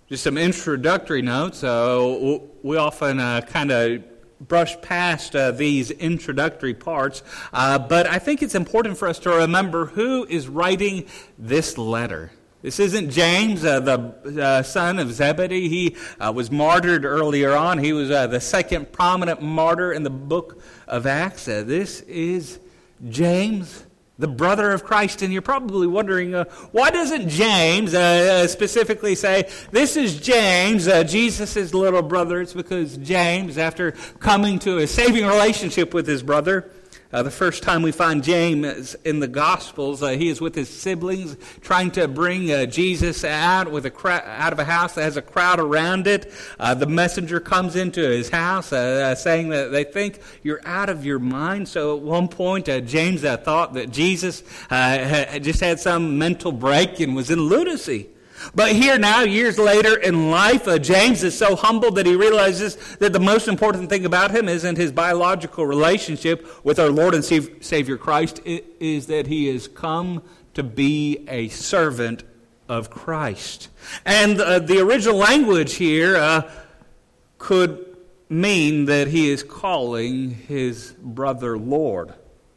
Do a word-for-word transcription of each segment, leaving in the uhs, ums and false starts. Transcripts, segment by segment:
Just some introductory notes. Uh, we often uh, kind of brush past uh, these introductory parts, uh, but I think it's important for us to remember who is writing this letter. This isn't James, uh, the uh, son of Zebedee. He uh, was martyred earlier on. He was uh, the second prominent martyr in the book of Acts. Uh, this is James, the brother of Christ. And you're probably wondering, uh, why doesn't James uh, specifically say, this is James, uh, Jesus' little brother? It's because James, after coming to a saving relationship with his brother, Uh, the first time we find James in the Gospels, uh, he is with his siblings trying to bring uh, Jesus out with a cra- out of a house that has a crowd around it. Uh, the messenger comes into his house uh, uh, saying that they think you're out of your mind. So at one point, uh, James uh, thought that Jesus uh, had just had some mental break and was in lunacy. But here now, years later in life, uh, James is so humbled that he realizes that the most important thing about him isn't his biological relationship with our Lord and Savior Christ. It is that he has come to be a servant of Christ. And uh, the original language here uh, could mean that he is calling his brother Lord.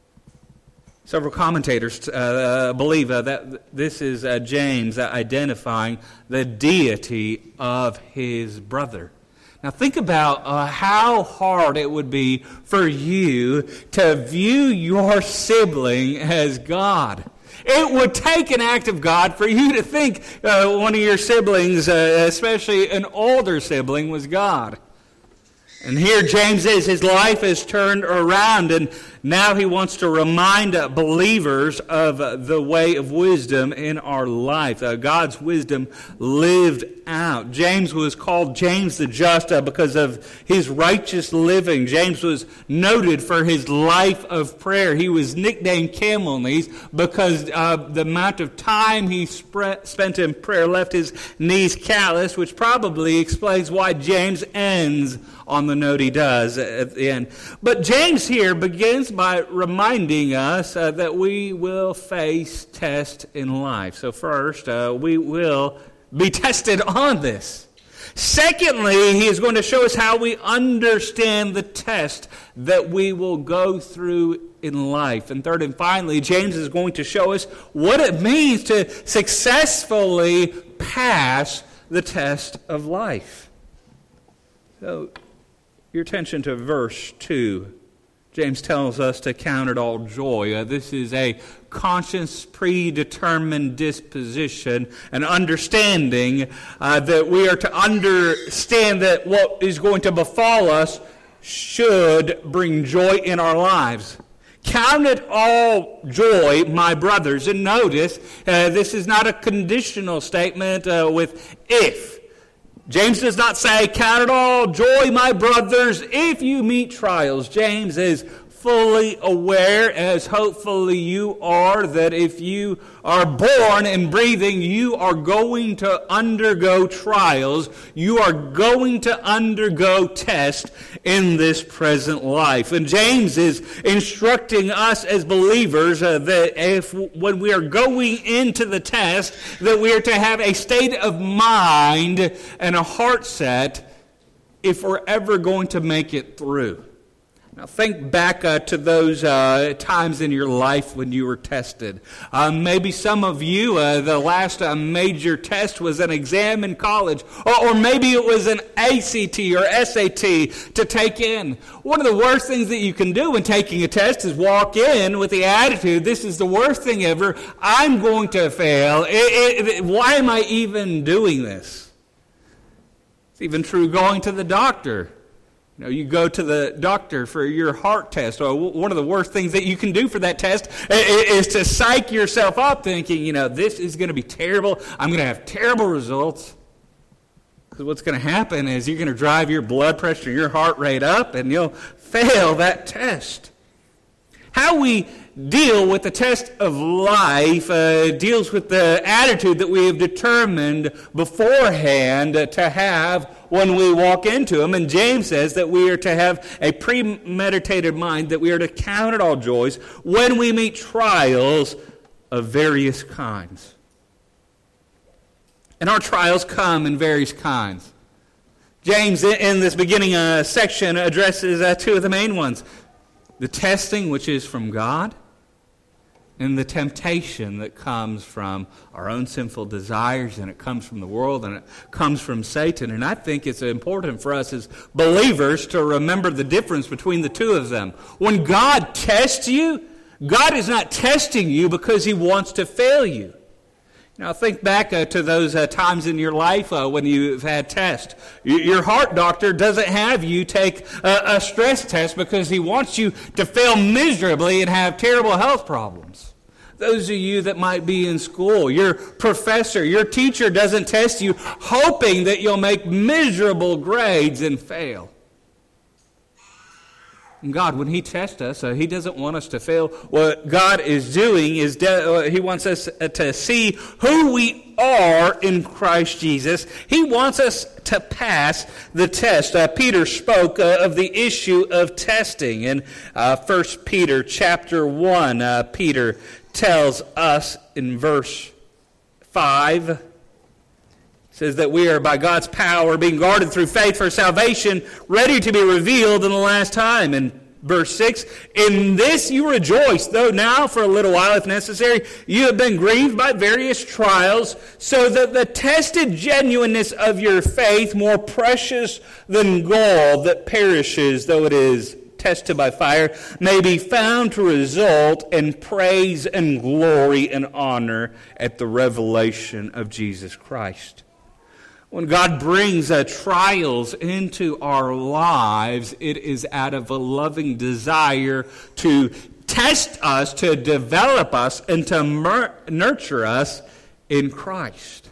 Several commentators uh, believe uh, that this is uh, James uh, identifying the deity of his brother. Now think about uh, how hard it would be for you to view your sibling as God. It would take an act of God for you to think uh, one of your siblings, uh, especially an older sibling, was God. And here James is, his life is turned around, and now he wants to remind uh, believers of uh, the way of wisdom in our life. Uh, God's wisdom lived out. James was called James the Just uh, because of his righteous living. James was noted for his life of prayer. He was nicknamed Camel Knees because uh, the amount of time he sp- spent in prayer left his knees calloused, which probably explains why James ends on the note he does at the end. But James here begins by reminding us uh, that we will face tests in life. So first, uh, we will be tested on this. Secondly, he is going to show us how we understand the test that we will go through in life. And third and finally, James is going to show us what it means to successfully pass the test of life. So, your attention to verse two. James tells us to count it all joy. Uh, this is a conscious, predetermined disposition, an understanding uh, that we are to understand that what is going to befall us should bring joy in our lives. Count it all joy, my brothers. And notice, uh, this is not a conditional statement uh, with if. James does not say, count it all joy, my brothers, if you meet trials. James is fully aware, as hopefully you are, that if you are born and breathing, you are going to undergo trials. You are going to undergo tests in this present life. And James is instructing us as believers uh, that if when we are going into the test, that we are to have a state of mind and a heart set if we're ever going to make it through. Now think back uh, to those uh, times in your life when you were tested. Uh, maybe some of you, uh, the last uh, major test was an exam in college, or, or maybe it was an A C T or S A T to take in. One of the worst things that you can do when taking a test is walk in with the attitude, this is the worst thing ever, I'm going to fail, it, it, it, why am I even doing this? It's even true going to the doctor. You know, you go to the doctor for your heart test. Or one of the worst things that you can do for that test is to psych yourself up thinking, you know, this is going to be terrible. I'm going to have terrible results. Because what's going to happen is you're going to drive your blood pressure, your heart rate up, and you'll fail that test. How we deal with the test of life uh, deals with the attitude that we have determined beforehand uh, to have when we walk into them. And James says that we are to have a premeditated mind, that we are to count it all joys when we meet trials of various kinds. And our trials come in various kinds. James, in this beginning uh, section, addresses uh, two of the main ones. The testing, which is from God, and the temptation that comes from our own sinful desires, and it comes from the world, and it comes from Satan. And I think it's important for us as believers to remember the difference between the two of them. When God tests you, God is not testing you because He wants to fail you. Now, think back uh, to those uh, times in your life uh, when you've had tests. Your heart doctor doesn't have you take a, a stress test because he wants you to fail miserably and have terrible health problems. Those of you that might be in school, your professor, your teacher doesn't test you hoping that you'll make miserable grades and fail. And God, when He tests us, uh, He doesn't want us to fail. What God is doing is de- uh, He wants us to see who we are in Christ Jesus. He wants us to pass the test. Uh, Peter spoke uh, of the issue of testing. In uh, First Peter chapter one, uh, Peter tells us in verse five, says that we are by God's power being guarded through faith for salvation, ready to be revealed in the last time. And verse six, in this you rejoice, though now for a little while, if necessary, you have been grieved by various trials, so that the tested genuineness of your faith, more precious than gold that perishes, though it is tested by fire, may be found to result in praise and glory and honor at the revelation of Jesus Christ. When God brings uh, trials into our lives, it is out of a loving desire to test us, to develop us, and to mer- nurture us in Christ.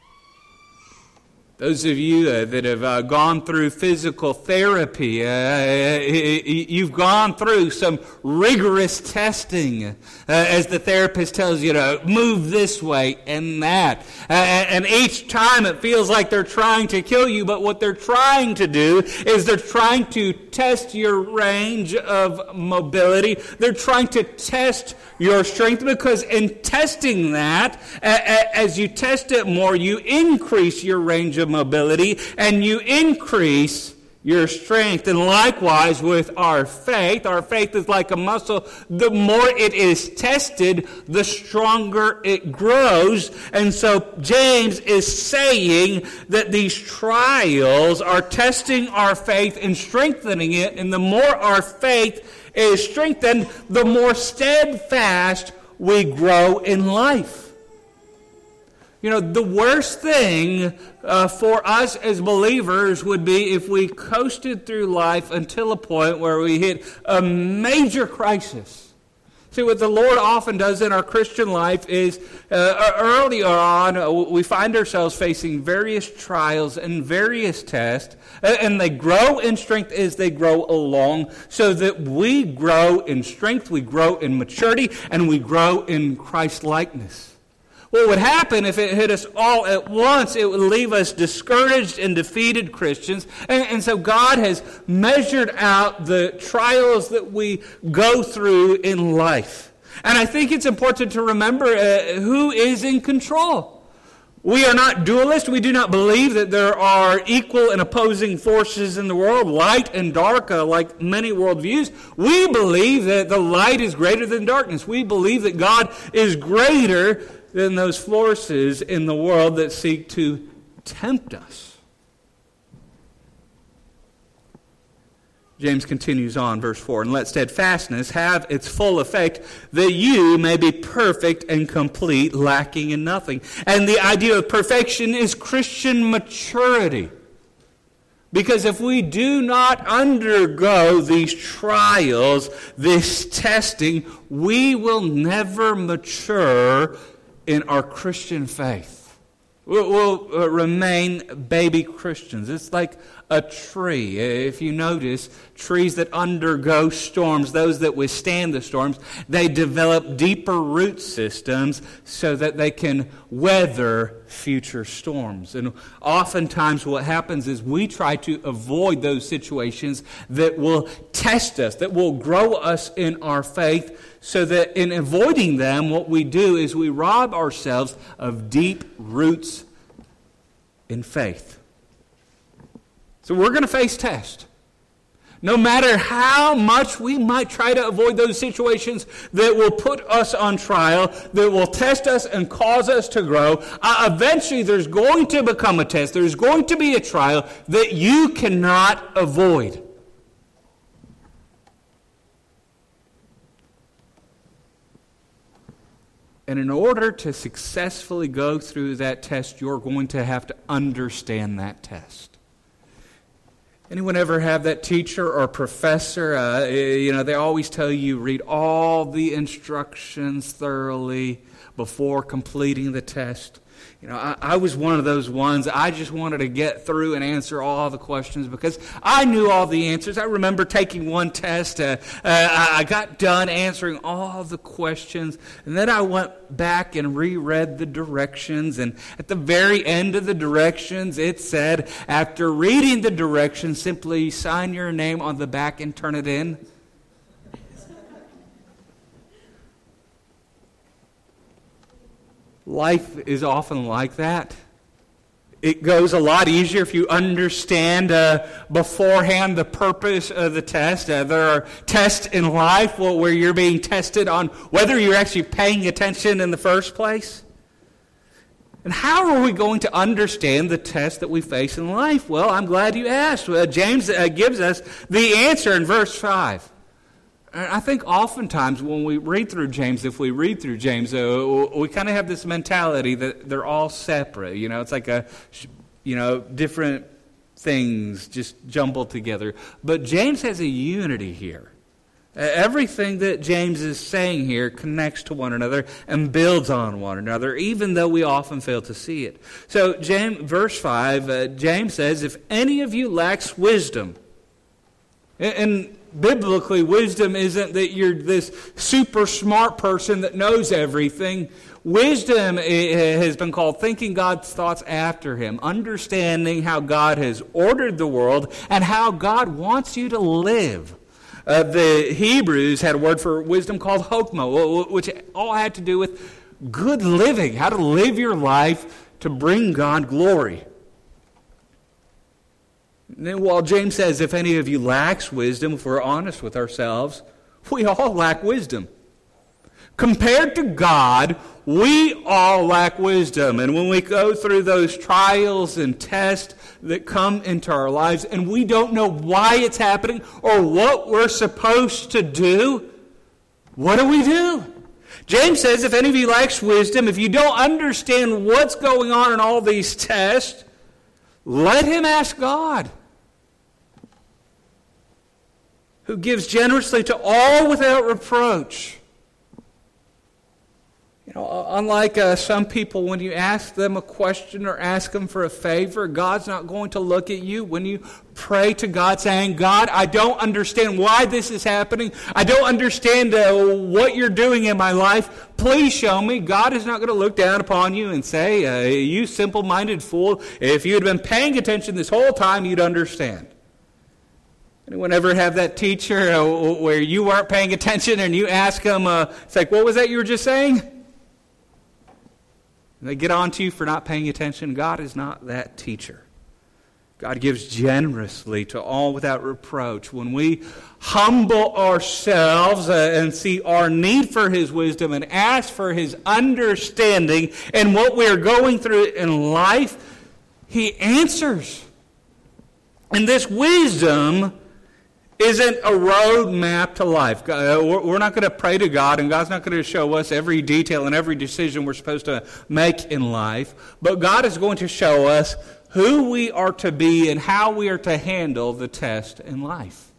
Those of you uh, that have uh, gone through physical therapy, uh, you've gone through some rigorous testing uh, as the therapist tells you to move this way and that. Uh, and each time it feels like they're trying to kill you, but what they're trying to do is they're trying to test your range of mobility. They're trying to test your strength, because in testing that, as you test it more, you increase your range of mobility and you increase your strength. And likewise with our faith, our faith is like a muscle. The more it is tested, the stronger it grows. And so James is saying that these trials are testing our faith and strengthening it. And the more our faith is strengthened, the more steadfast we grow in life. You know, the worst thing uh, for us as believers would be if we coasted through life until a point where we hit a major crisis. See, what the Lord often does in our Christian life is uh, early on, uh, we find ourselves facing various trials and various tests, and they grow in strength as they grow along, so that we grow in strength, we grow in maturity, and we grow in Christ-likeness. What would happen if it hit us all at once? It would leave us discouraged and defeated Christians. And, and so God has measured out the trials that we go through in life. And I think it's important to remember uh, who is in control. We are not dualists. We do not believe that there are equal and opposing forces in the world, light and dark, uh, like many worldviews. We believe that the light is greater than darkness. We believe that God is greater than those forces in the world that seek to tempt us. James continues on, verse four, and let steadfastness have its full effect, that you may be perfect and complete, lacking in nothing. And the idea of perfection is Christian maturity. Because if we do not undergo these trials, this testing, we will never mature in our Christian faith. We'll, we'll uh, remain baby Christians. It's like a tree. If you notice, trees that undergo storms, those that withstand the storms, they develop deeper root systems so that they can weather future storms. And oftentimes what happens is we try to avoid those situations that will test us, that will grow us in our faith, so that in avoiding them, what we do is we rob ourselves of deep roots in faith. So we're going to face tests. No matter how much we might try to avoid those situations that will put us on trial, that will test us and cause us to grow, uh, eventually there's going to become a test. There's going to be a trial that you cannot avoid. And in order to successfully go through that test, you're going to have to understand that test. Anyone ever have that teacher or professor, uh, you know, they always tell you read all the instructions thoroughly before completing the test. You know, I, I was one of those ones. I just wanted to get through and answer all the questions because I knew all the answers. I remember taking one test. Uh, uh, I got done answering all the questions, and then I went back and reread the directions. And at the very end of the directions, it said, after reading the directions, simply sign your name on the back and turn it in. Life is often like that. It goes a lot easier if you understand uh, beforehand the purpose of the test. Uh, there are tests in life where you're being tested on whether you're actually paying attention in the first place. And how are we going to understand the test that we face in life? Well, I'm glad you asked. Uh, James uh, gives us the answer in verse five. And I think oftentimes when we read through James, if we read through James, uh, we kind of have this mentality that they're all separate. You know, it's like a, you know, different things just jumbled together. But James has a unity here. Uh, everything that James is saying here connects to one another and builds on one another, even though we often fail to see it. So, James, verse five, uh, James says, if any of you lacks wisdom, and, and biblically, wisdom isn't that you're this super smart person that knows everything. Wisdom has been called thinking God's thoughts after Him, understanding how God has ordered the world and how God wants you to live. Uh, the Hebrews had a word for wisdom called chokmah, which all had to do with good living, how to live your life to bring God glory. And while James says, if any of you lacks wisdom, if we're honest with ourselves, we all lack wisdom. Compared to God, we all lack wisdom. And when we go through those trials and tests that come into our lives, and we don't know why it's happening or what we're supposed to do, what do we do? James says, if any of you lacks wisdom, if you don't understand what's going on in all these tests, let him ask God, who gives generously to all without reproach. You know, unlike uh, some people, when you ask them a question or ask them for a favor, God's not going to look at you when you pray to God saying, God, I don't understand why this is happening. I don't understand uh, what you're doing in my life. Please show me. God is not going to look down upon you and say, uh, you simple-minded fool, if you had been paying attention this whole time, you'd understand. Anyone ever have that teacher uh, where you weren't paying attention and you ask them, uh, it's like, what was that you were just saying? And they get on to you for not paying attention. God is not that teacher. God gives generously to all without reproach. When we humble ourselves uh, and see our need for His wisdom and ask for His understanding and what we are going through in life, He answers. And this wisdom isn't a road map to life. We're not going to pray to God, and God's not going to show us every detail and every decision we're supposed to make in life. But God is going to show us who we are to be and how we are to handle the test in life.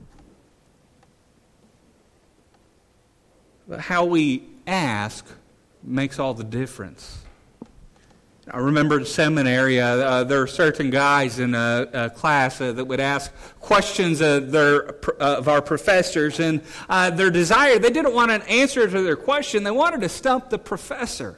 But how we ask makes all the difference. I remember in seminary, uh, uh, there were certain guys in a, a class uh, that would ask questions of, their, uh, of our professors, and uh, their desire, they didn't want an answer to their question, they wanted to stump the professor.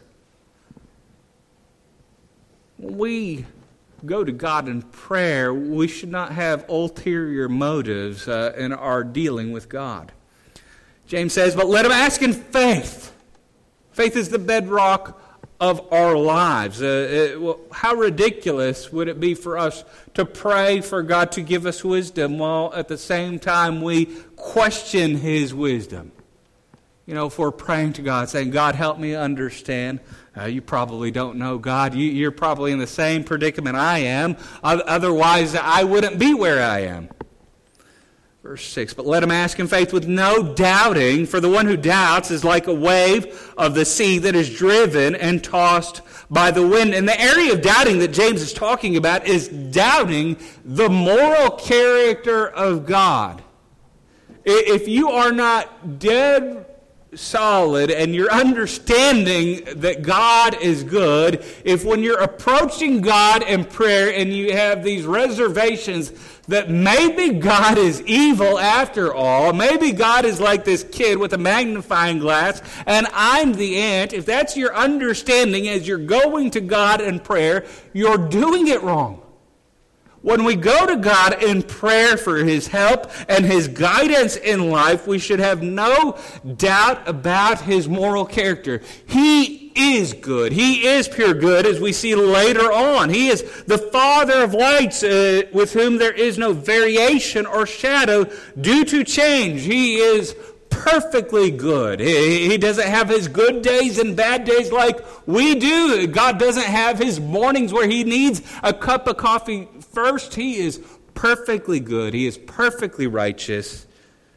When we go to God in prayer, we should not have ulterior motives uh, in our dealing with God. James says, but let him ask in faith. Faith is the bedrock of our lives. Uh, it, well, how ridiculous would it be for us to pray for God to give us wisdom while at the same time we question His wisdom? You know, if we're praying to God, saying, God, help me understand. Uh, you probably don't know God. You, you're probably in the same predicament I am. Otherwise, I wouldn't be where I am. Verse six, but let him ask in faith with no doubting, for the one who doubts is like a wave of the sea that is driven and tossed by the wind. And the area of doubting that James is talking about is doubting the moral character of God. If you are not dead solid and you're understanding that God is good, if when you're approaching God in prayer and you have these reservations that maybe God is evil after all, maybe God is like this kid with a magnifying glass and I'm the ant, if that's your understanding as you're going to God in prayer, you're doing it wrong. When we go to God in prayer for His help and His guidance in life, we should have no doubt about His moral character. He is good. He is pure good, as we see later on. He is the Father of lights, uh, with whom there is no variation or shadow due to change. He is perfectly good. He, he doesn't have His good days and bad days like we do. God doesn't have His mornings where He needs a cup of coffee first. He is perfectly good. He is perfectly righteous.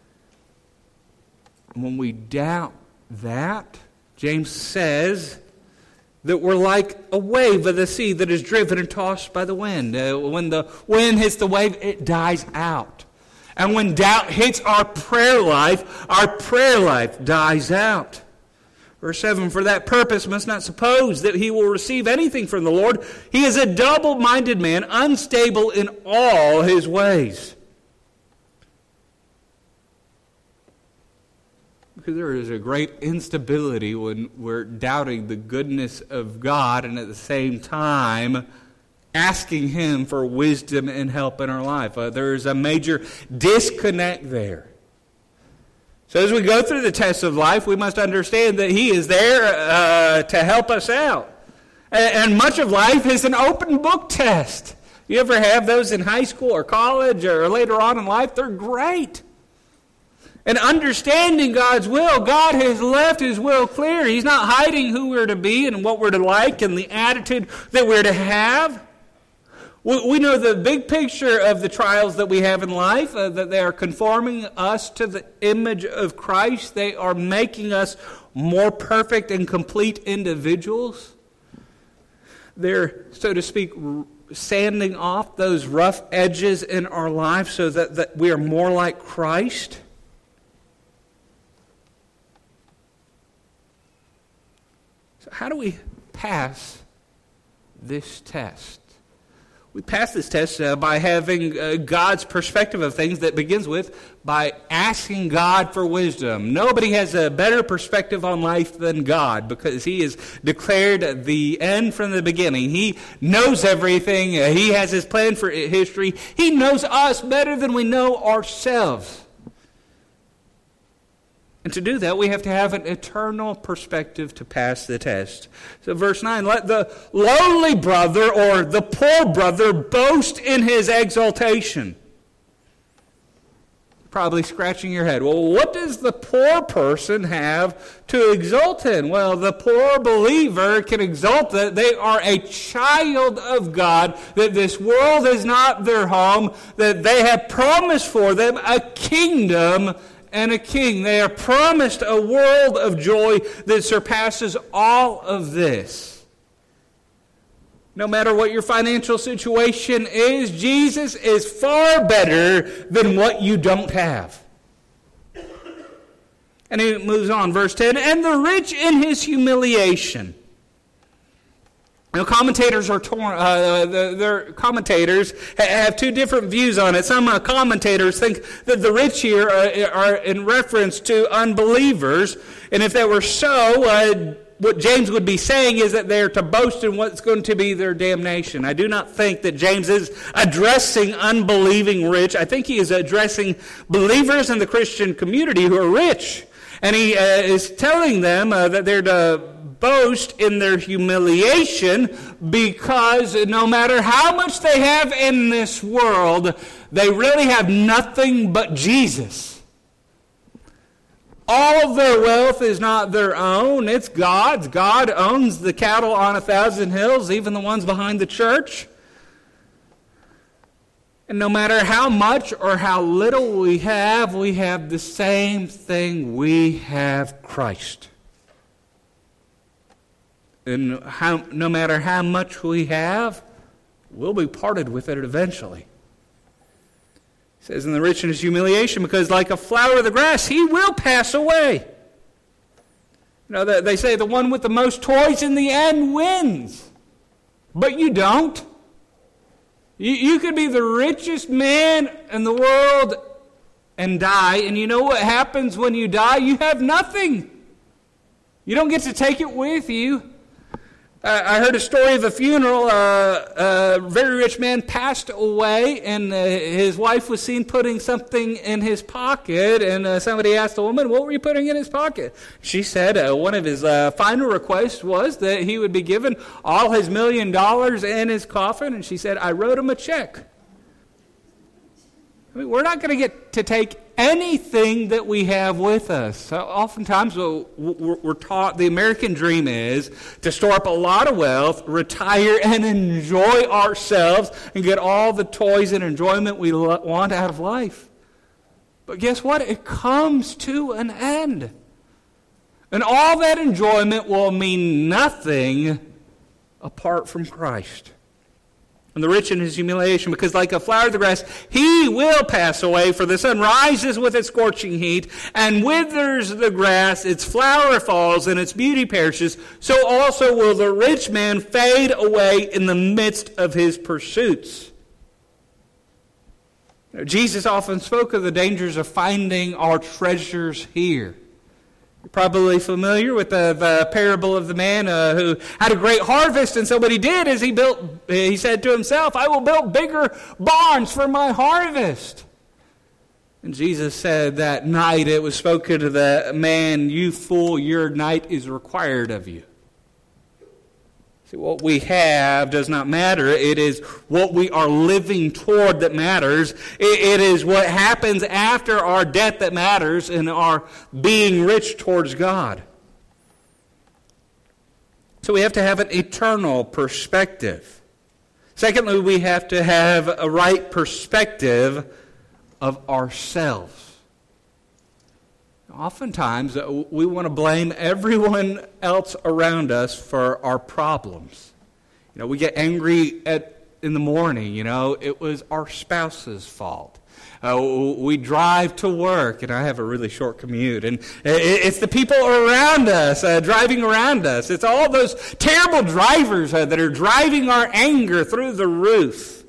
When we doubt that, James says that we're like a wave of the sea that is driven and tossed by the wind. Uh, when the wind hits the wave, it dies out. And when doubt hits our prayer life, our prayer life dies out. Verse seven, for that purpose must not suppose that he will receive anything from the Lord. He is a double-minded man, unstable in all his ways. Because there is a great instability when we're doubting the goodness of God and at the same time asking Him for wisdom and help in our life. Uh, there is a major disconnect there. So as we go through the tests of life, we must understand that He is there uh, to help us out. And, and much of life is an open book test. You ever have those in high school or college or later on in life? They're great. And understanding God's will, God has left His will clear. He's not hiding who we're to be and what we're to like and the attitude that we're to have. We know the big picture of the trials that we have in life, uh, that they are conforming us to the image of Christ. They are making us more perfect and complete individuals. They're, so to speak, sanding off those rough edges in our life so that, that we are more like Christ. So how do we pass this test? We pass this test uh, by having uh, God's perspective of things that begins with by asking God for wisdom. Nobody has a better perspective on life than God because He has declared the end from the beginning. He knows everything. Uh, he has His plan for history. He knows us better than we know ourselves. And to do that, we have to have an eternal perspective to pass the test. So verse nine, let the lowly brother or the poor brother boast in his exaltation. Probably scratching your head. Well, what does the poor person have to exult in? Well, the poor believer can exult that they are a child of God, that this world is not their home, that they have promised for them a kingdom and a king. They are promised a world of joy that surpasses all of this. No matter what your financial situation is, Jesus is far better than what you don't have. And he moves on, verse ten, and the rich in his humiliation. Now, commentators are torn. Uh, the, their commentators have two different views on it. Some uh, commentators think that the rich here are, are in reference to unbelievers, and if that were so, uh, what James would be saying is that they are to boast in what's going to be their damnation. I do not think that James is addressing unbelieving rich. I think he is addressing believers in the Christian community who are rich, and he uh, is telling them uh, that they're to boast in their humiliation, because no matter how much they have in this world, they really have nothing but Jesus. All of their wealth is not their own, it's God's. God owns the cattle on a thousand hills, even the ones behind the church. And no matter how much or how little we have, we have the same thing. We have Christ. And how, no matter how much we have, we'll be parted with it eventually. It says, in the rich in his humiliation, because like a flower of the grass, he will pass away. You know, they say the one with the most toys in the end wins. But you don't. You, you could be the richest man in the world and die, and you know what happens when you die? You have nothing. You don't get to take it with you. Uh, I heard a story of a funeral. Uh, a very rich man passed away, and uh, his wife was seen putting something in his pocket, and uh, somebody asked the woman, what were you putting in his pocket? She said uh, one of his uh, final requests was that he would be given all his million dollars in his coffin, and she said, I wrote him a check. I mean, we're not going to get to take anything that we have with us. So oftentimes we're taught the American dream is to store up a lot of wealth, retire and enjoy ourselves, and get all the toys and enjoyment we want out of life. But guess what? It comes to an end. And all that enjoyment will mean nothing apart from Christ. And the rich in his humiliation, because like a flower of the grass, he will pass away, for the sun rises with its scorching heat, and withers the grass, its flower falls, and its beauty perishes. So also will the rich man fade away in the midst of his pursuits. Now, Jesus often spoke of the dangers of finding our treasures here. You're probably familiar with the, the parable of the man uh, who had a great harvest, and so what he did is he built. He said to himself, I will build bigger barns for my harvest. And Jesus said that night it was spoken to the man, you fool, your night is required of you. See, what we have does not matter. It is what we are living toward that matters. It, it is what happens after our death that matters, and our being rich towards God. So we have to have an eternal perspective. Secondly, we have to have a right perspective of ourselves. Oftentimes, we want to blame everyone else around us for our problems. You know, we get angry at in the morning, you know, it was our spouse's fault. Uh, we drive to work, and I have a really short commute, and it's the people around us, uh, driving around us. It's all those terrible drivers uh, that are driving our anger through the roof.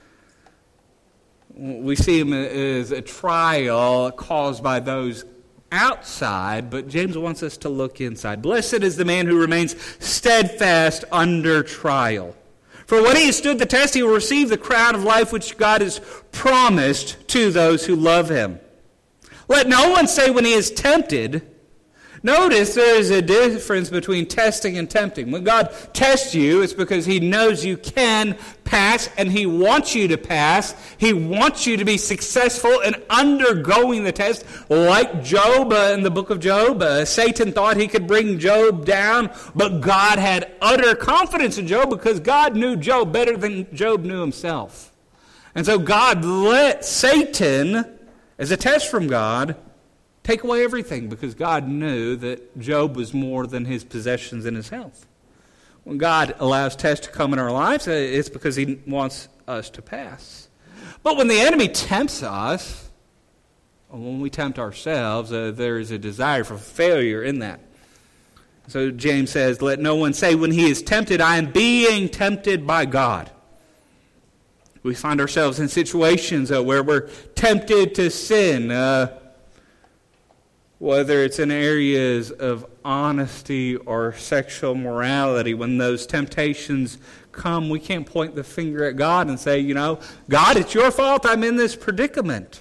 We see them as a trial caused by those outside, but James wants us to look inside. Blessed is the man who remains steadfast under trial. For when he has stood the test, he will receive the crown of life which God has promised to those who love him. Let no one say when he is tempted. Notice there is a difference between testing and tempting. When God tests you, it's because he knows you can pass, and he wants you to pass. He wants you to be successful in undergoing the test. Like Job uh, in the book of Job, uh, Satan thought he could bring Job down, but God had utter confidence in Job because God knew Job better than Job knew himself. And so God let Satan, as a test from God, take away everything, because God knew that Job was more than his possessions and his health. When God allows tests to come in our lives, it's because he wants us to pass. But when the enemy tempts us, or when we tempt ourselves, uh, there is a desire for failure in that. So James says, let no one say when he is tempted, I am being tempted by God. We find ourselves in situations uh, where we're tempted to sin, uh, whether it's in areas of honesty or sexual morality. When those temptations come, we can't point the finger at God and say, you know, God, it's your fault I'm in this predicament.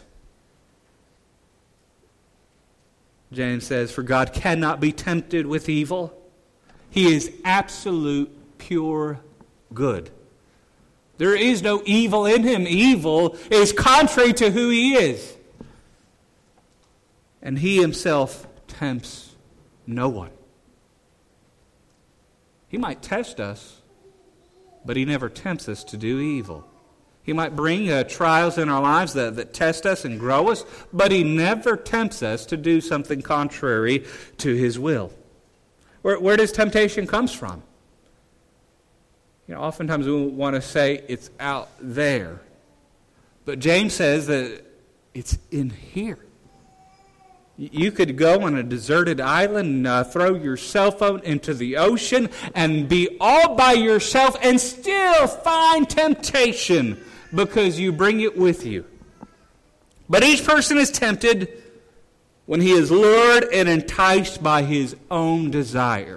James says, for God cannot be tempted with evil. He is absolute, pure good. There is no evil in him. Evil is contrary to who he is. And he himself tempts no one. He might test us, but he never tempts us to do evil. He might bring uh, trials in our lives that, that test us and grow us, but he never tempts us to do something contrary to his will. Where, where does temptation comes from? You know, oftentimes we want to say it's out there. But James says that it's in here. You could go on a deserted island and uh, throw your cell phone into the ocean and be all by yourself and still find temptation because you bring it with you. But each person is tempted when he is lured and enticed by his own desire.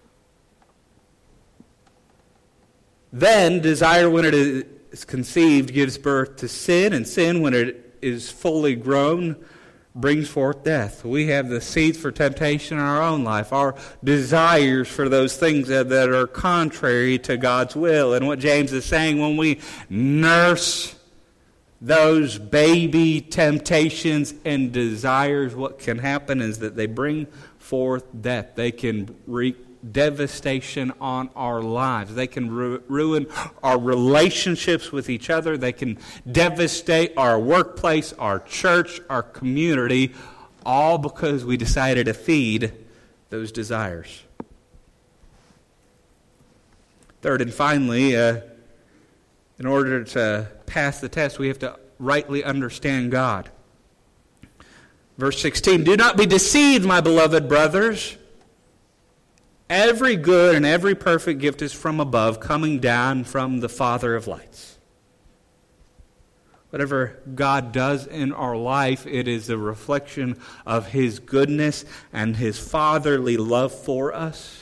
Then desire, when it is conceived, gives birth to sin, and sin, when it is fully grown, brings forth death. We have the seeds for temptation in our own life, our desires for those things that, that are contrary to God's will. And what James is saying, when we nurse those baby temptations and desires, what can happen is that they bring forth death. They can wreak devastation on our lives. They can ru- ruin our relationships with each other. They can devastate our workplace, our church, our community, all because we decided to feed those desires. Third and finally, uh, in order to pass the test, we have to rightly understand God. Verse sixteen, "Do not be deceived, my beloved brothers. Every good and every perfect gift is from above, coming down from the Father of lights." Whatever God does in our life, it is a reflection of His goodness and His fatherly love for us.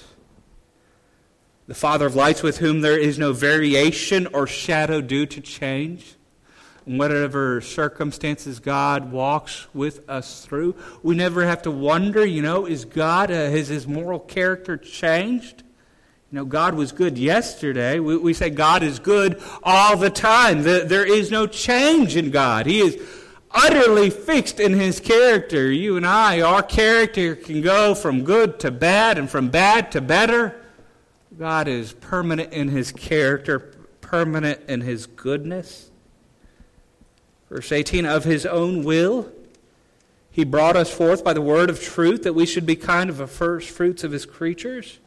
The Father of lights, with whom there is no variation or shadow due to change. In whatever circumstances God walks with us through, we never have to wonder, you know, is God, uh, has His moral character changed? You know, God was good yesterday. We, we say God is good all the time. The, there is no change in God. He is utterly fixed in His character. You and I, our character can go from good to bad and from bad to better. God is permanent in His character, permanent in His goodness. Verse eighteen, "Of His own will, He brought us forth by the word of truth, that we should be kind of the first fruits of His creatures."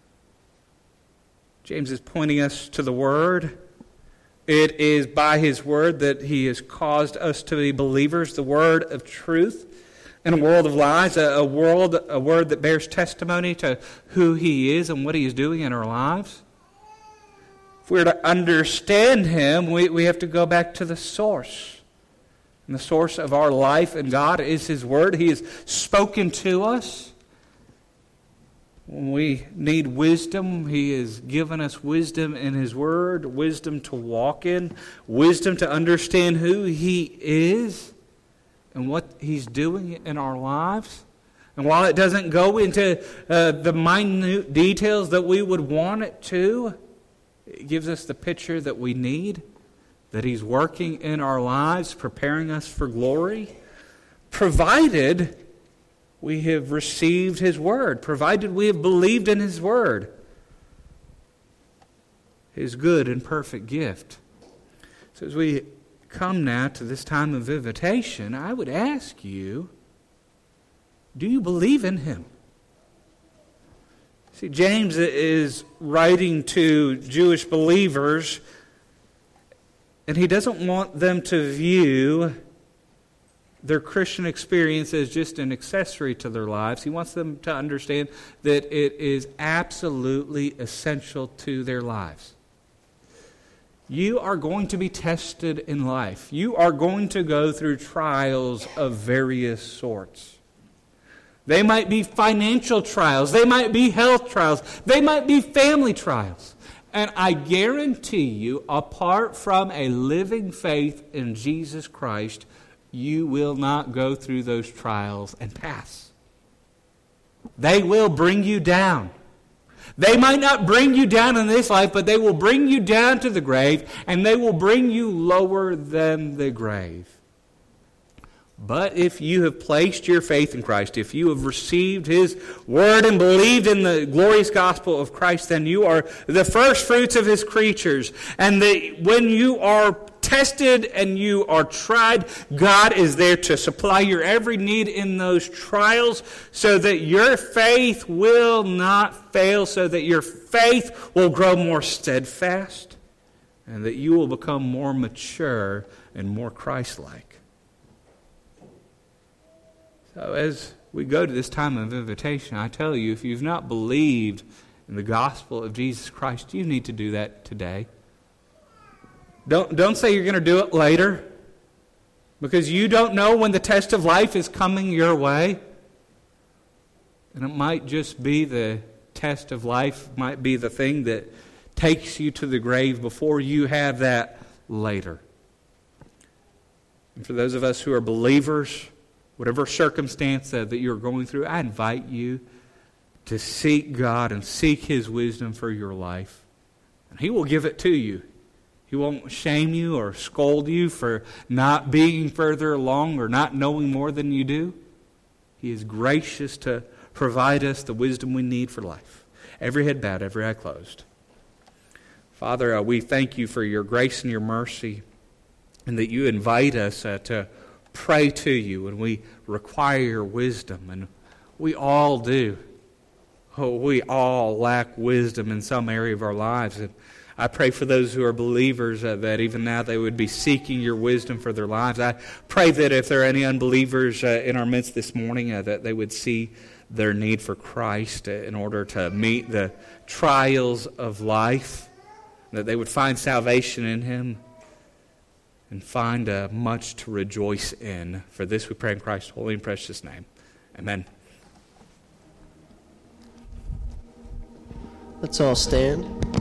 James is pointing us to the Word. It is by His Word that He has caused us to be believers, the Word of truth. In a world of lies, a, a world, a word that bears testimony to who He is and what He is doing in our lives. If we're to understand Him, we, we have to go back to the source. And the source of our life in God is His Word. He has spoken to us. When we need wisdom, He has given us wisdom in His Word, wisdom to walk in, wisdom to understand who He is and what He's doing in our lives. And while it doesn't go into uh, the minute details that we would want it to, it gives us the picture that we need, that He's working in our lives, preparing us for glory, provided we have received His Word, provided we have believed in His Word, His good and perfect gift. So as we come now to this time of invitation, I would ask you, do you believe in Him? See, James is writing to Jewish believers, and he doesn't want them to view their Christian experience as just an accessory to their lives. He wants them to understand that it is absolutely essential to their lives. You are going to be tested in life. You are going to go through trials of various sorts. They might be financial trials. They might be health trials. They might be family trials. And I guarantee you, apart from a living faith in Jesus Christ, you will not go through those trials and pass. They will bring you down. They might not bring you down in this life, but they will bring you down to the grave, and they will bring you lower than the grave. But if you have placed your faith in Christ, if you have received His Word and believed in the glorious gospel of Christ, then you are the first fruits of His creatures. And the, when you are tested and you are tried, God is there to supply your every need in those trials so that your faith will not fail, so that your faith will grow more steadfast and that you will become more mature and more Christ-like. So as we go to this time of invitation, I tell you, if you've not believed in the gospel of Jesus Christ, you need to do that today. Don't, don't say you're going to do it later, because you don't know when the test of life is coming your way. And it might just be the test of life, might be the thing that takes you to the grave before you have that later. And for those of us who are believers, whatever circumstance that, that you're going through, I invite you to seek God and seek His wisdom for your life. And He will give it to you. He won't shame you or scold you for not being further along or not knowing more than you do. He is gracious to provide us the wisdom we need for life. Every head bowed, every eye closed. Father, uh, we thank you for your grace and your mercy, and that you invite us uh, to pray to you, and we require your wisdom, and we all do. Oh, we all lack wisdom in some area of our lives, and I pray for those who are believers uh, that even now they would be seeking your wisdom for their lives. I pray that if there are any unbelievers uh, in our midst this morning, uh, that they would see their need for Christ uh, in order to meet the trials of life, that they would find salvation in Him and find uh, much to rejoice in. For this we pray in Christ's holy and precious name. Amen. Let's all stand.